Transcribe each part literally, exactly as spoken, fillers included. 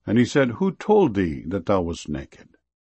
And he said, Who told thee that thou wast naked?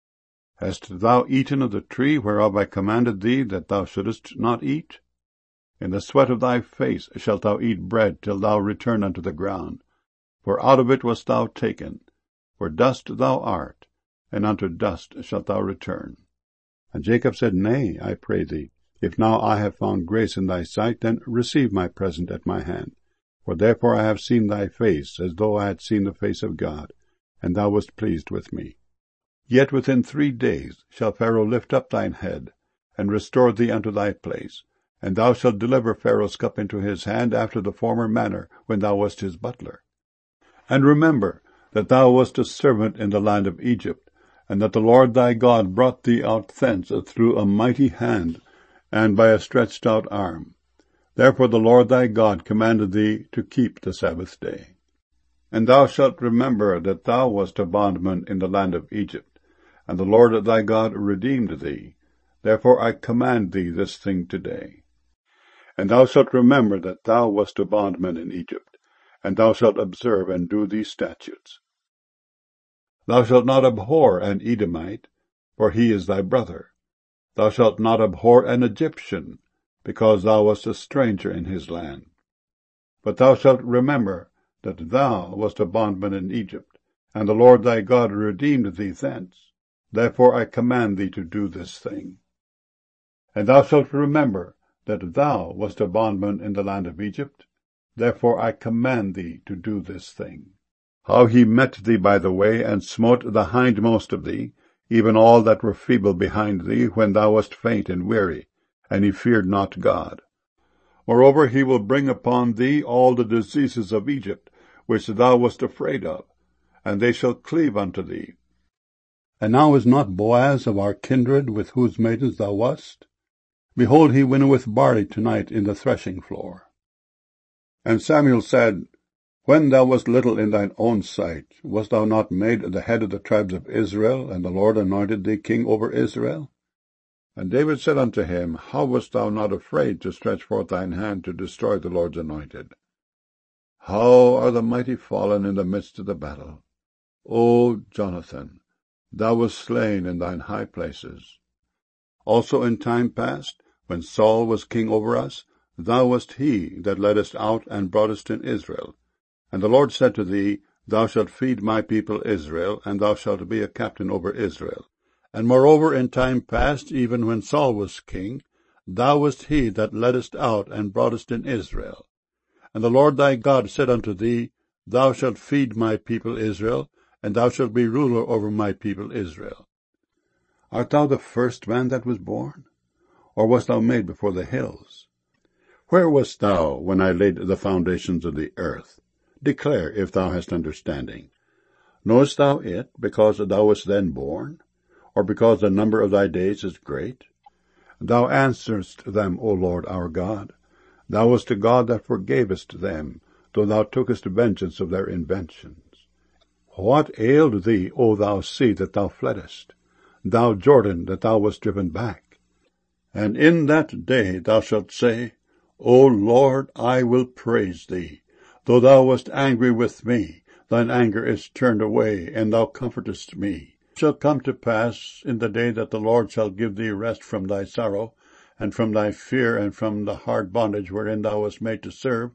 Hast thou eaten of the tree whereof I commanded thee that thou shouldest not eat? In the sweat of thy face shalt thou eat bread till thou return unto the ground. For out of it wast thou taken. For dust thou art, and unto dust shalt thou return. And Jacob said, Nay, I pray thee, if now I have found grace in thy sight, then receive my present at my hand. For therefore I have seen thy face, as though I had seen the face of God, and thou wast pleased with me. Yet within three days shall Pharaoh lift up thine head, and restore thee unto thy place, and thou shalt deliver Pharaoh's cup into his hand after the former manner, when thou wast his butler. And remember that thou wast a servant in the land of Egypt, and that the Lord thy God brought thee out thence through a mighty hand, and by a stretched out arm. Therefore the Lord thy God commanded thee to keep the Sabbath day. And thou shalt remember that thou wast a bondman in the land of Egypt, and the Lord thy God redeemed thee. Therefore I command thee this thing today. And thou shalt remember that thou wast a bondman in Egypt, and thou shalt observe and do these statutes. Thou shalt not abhor an Edomite, for he is thy brother. Thou shalt not abhor an Egyptian, because thou wast a stranger in his land. But thou shalt remember that thou wast a bondman in Egypt, and the Lord thy God redeemed thee thence. Therefore I command thee to do this thing. And thou shalt remember that thou wast a bondman in the land of Egypt. Therefore I command thee to do this thing. How he met thee by the way, and smote the hindmost of thee, even all that were feeble behind thee, when thou wast faint and weary, and he feared not God. Moreover, he will bring upon thee all the diseases of Egypt, which thou wast afraid of, and they shall cleave unto thee. And now is not Boaz of our kindred, with whose maidens thou wast? Behold, he winnoweth barley tonight in the threshing floor. And Samuel said, When thou wast little in thine own sight, wast thou not made the head of the tribes of Israel, and the Lord anointed thee king over Israel? And David said unto him, How wast thou not afraid to stretch forth thine hand to destroy the Lord's anointed? How are the mighty fallen in the midst of the battle! O Jonathan, thou wast slain in thine high places. Also in time past, when Saul was king over us, thou wast he that leddest out and broughtest in Israel. And the Lord said to thee, Thou shalt feed my people Israel, and thou shalt be a captain over Israel. And moreover in time past, even when Saul was king, thou wast he that leddest out and broughtest in Israel. And the Lord thy God said unto thee, Thou shalt feed my people Israel, and thou shalt be ruler over my people Israel. Art thou the first man that was born? Or wast thou made before the hills? Where wast thou when I laid the foundations of the earth? Declare, if thou hast understanding. Knowest thou it, because thou wast then born? Or because the number of thy days is great? Thou answerest them, O Lord our God. Thou wast a God that forgavest them, though thou tookest vengeance of their inventions. What ailed thee, O thou sea, that thou fleddest? Thou Jordan, that thou wast driven back? And in that day thou shalt say, O Lord, I will praise thee. Though thou wast angry with me, thine anger is turned away, and thou comfortest me. It shall come to pass in the day that the Lord shall give thee rest from thy sorrow, and from thy fear, and from the hard bondage wherein thou wast made to serve.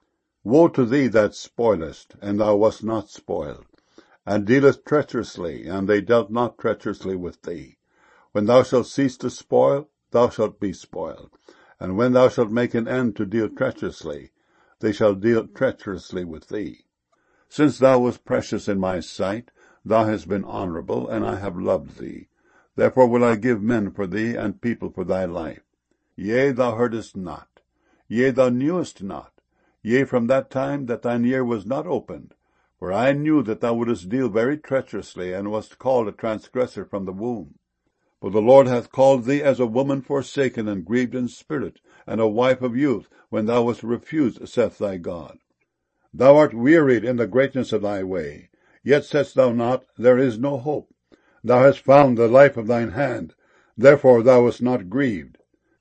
Woe to thee that spoilest, and thou wast not spoiled, and dealest treacherously, and they dealt not treacherously with thee. When thou shalt cease to spoil, thou shalt be spoiled. And when thou shalt make an end to deal treacherously, they shall deal treacherously with thee. Since thou wast precious in my sight, thou hast been honorable, and I have loved thee. Therefore will I give men for thee, and people for thy life. Yea, thou heardest not. Yea, thou knewest not. Yea, from that time that thine ear was not opened. For I knew that thou wouldest deal very treacherously, and wast called a transgressor from the womb. For the Lord hath called thee as a woman forsaken and grieved in spirit, and a wife of youth, when thou wast refused, saith thy God. Thou art wearied in the greatness of thy way, yet saidst thou not, There is no hope. Thou hast found the life of thine hand, therefore thou wast not grieved.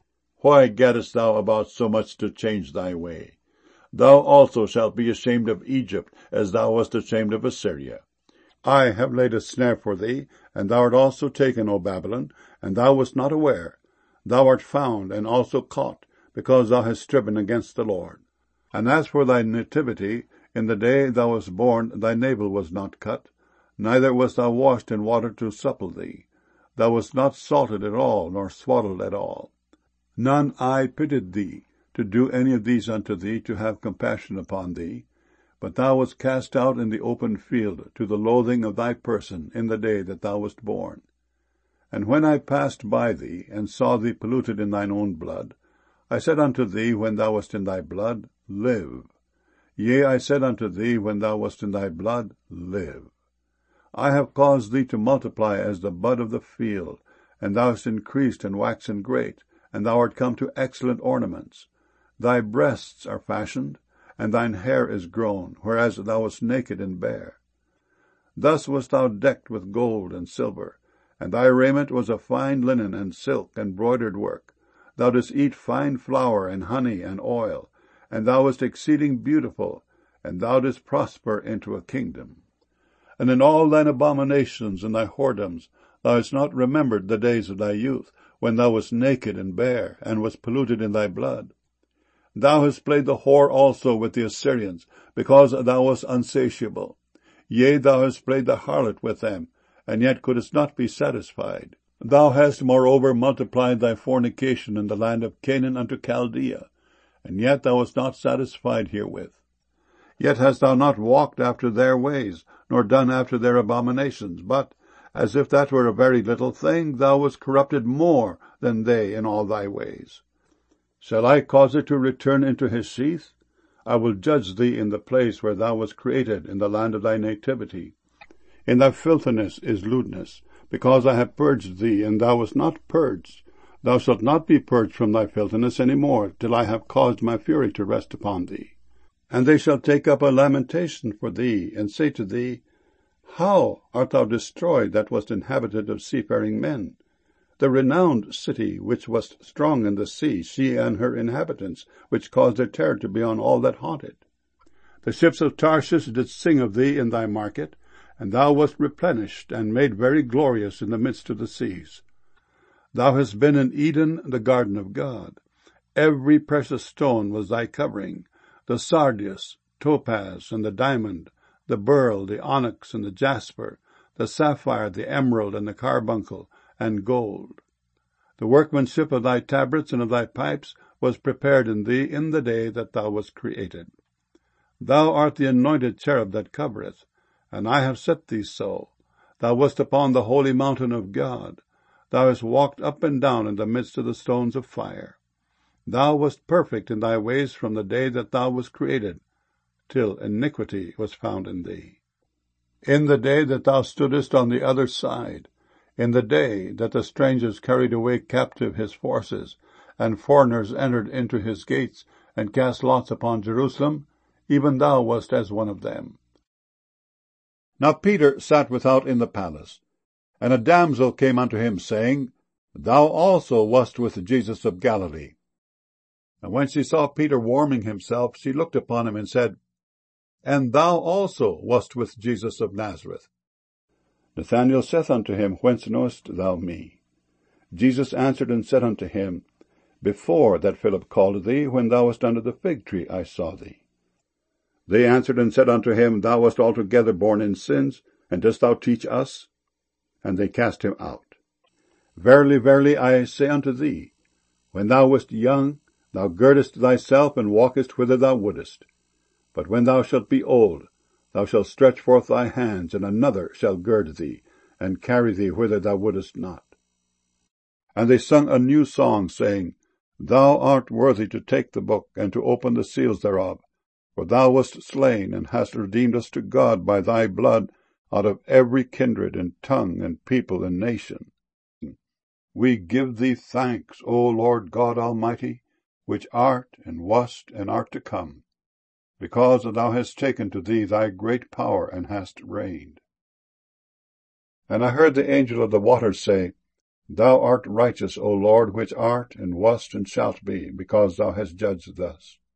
Why gaddest thou about so much to change thy way? Thou also shalt be ashamed of Egypt, as thou wast ashamed of Assyria. I have laid a snare for thee, and thou art also taken, O Babylon, and thou wast not aware. Thou art found, and also caught, because thou hast striven against the Lord. And as for thy nativity, in the day thou wast born, thy navel was not cut, neither wast thou washed in water to supple thee. Thou wast not salted at all, nor swaddled at all. None eye pitied thee, to do any of these unto thee, to have compassion upon thee. But thou wast cast out in the open field, to the loathing of thy person, in the day that thou wast born. And when I passed by thee, and saw thee polluted in thine own blood, I said unto thee, when thou wast in thy blood, live. Yea, I said unto thee, when thou wast in thy blood, live. I have caused thee to multiply as the bud of the field, and thou hast increased and waxen great, and thou art come to excellent ornaments. Thy breasts are fashioned, and thine hair is grown, whereas thou wast naked and bare. Thus wast thou decked with gold and silver, and thy raiment was of fine linen and silk and broidered work. Thou didst eat fine flour and honey and oil, and thou wast exceeding beautiful, and thou didst prosper into a kingdom. And in all thine abominations and thy whoredoms thou hast not remembered the days of thy youth, when thou wast naked and bare, and wast polluted in thy blood. Thou hast played the whore also with the Assyrians, because thou wast unsatiable. Yea, thou hast played the harlot with them, and yet couldst not be satisfied. Thou hast moreover multiplied thy fornication in the land of Canaan unto Chaldea, and yet thou wast not satisfied herewith. Yet hast thou not walked after their ways, nor done after their abominations, but, as if that were a very little thing, thou wast corrupted more than they in all thy ways. Shall I cause it to return into his sheath? I will judge thee in the place where thou wast created, in the land of thy nativity. In thy filthiness is lewdness, because I have purged thee, and thou wast not purged. Thou shalt not be purged from thy filthiness any more, till I have caused my fury to rest upon thee. And they shall take up a lamentation for thee, and say to thee, How art thou destroyed that wast inhabited of seafaring men? The renowned city which wast strong in the sea, she and her inhabitants, which caused their terror to be on all that haunted. The ships of Tarshish did sing of thee in thy market, and thou wast replenished and made very glorious in the midst of the seas. Thou hast been in Eden, the garden of God. Every precious stone was thy covering, the sardius, topaz, and the diamond, the beryl, the onyx, and the jasper, the sapphire, the emerald, and the carbuncle, and gold. The workmanship of thy tabrets and of thy pipes was prepared in thee in the day that thou wast created. Thou art the anointed cherub that covereth, and I have set thee so. Thou wast upon the holy mountain of God. Thou hast walked up and down in the midst of the stones of fire. Thou wast perfect in thy ways from the day that thou wast created, till iniquity was found in thee. In the day that thou stoodest on the other side, in the day that the strangers carried away captive his forces, and foreigners entered into his gates, and cast lots upon Jerusalem, even thou wast as one of them. Now Peter sat without in the palace, and a damsel came unto him, saying, Thou also wast with Jesus of Galilee. And when she saw Peter warming himself, she looked upon him and said, And thou also wast with Jesus of Nazareth. Nathanael saith unto him, Whence knowest thou me? Jesus answered and said unto him, Before that Philip called thee, when thou wast under the fig tree, I saw thee. They answered and said unto him, Thou wast altogether born in sins, and dost thou teach us? And they cast him out. Verily, verily, I say unto thee, when thou wast young, thou girdest thyself, and walkest whither thou wouldest. But when thou shalt be old, thou shalt stretch forth thy hands, and another shall gird thee, and carry thee whither thou wouldest not. And they sung a new song, saying, Thou art worthy to take the book, and to open the seals thereof. For thou wast slain, and hast redeemed us to God by thy blood, out of every kindred, and tongue, and people, and nation. We give thee thanks, O Lord God Almighty, which art, and wast, and art to come, because thou hast taken to thee thy great power, and hast reigned. And I heard the angel of the waters say, Thou art righteous, O Lord, which art, and wast, and shalt be, because thou hast judged thus.